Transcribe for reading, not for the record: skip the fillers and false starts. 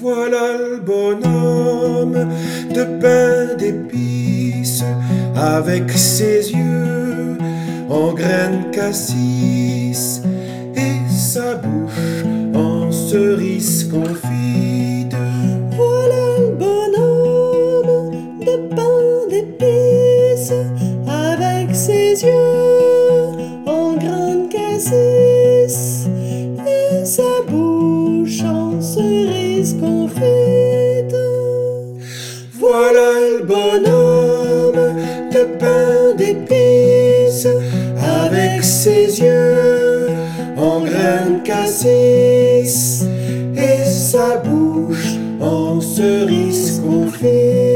Voilà le bonhomme de pain d'épices, avec ses yeux en graines cassis et sa bouche en cerise confite. Voilà le bonhomme de pain d'épices, avec ses yeux en graines cassis et sa bouche en cerise confite. Voilà le bonhomme de pain d'épices, avec ses yeux en graines cassis et sa bouche en cerise confite.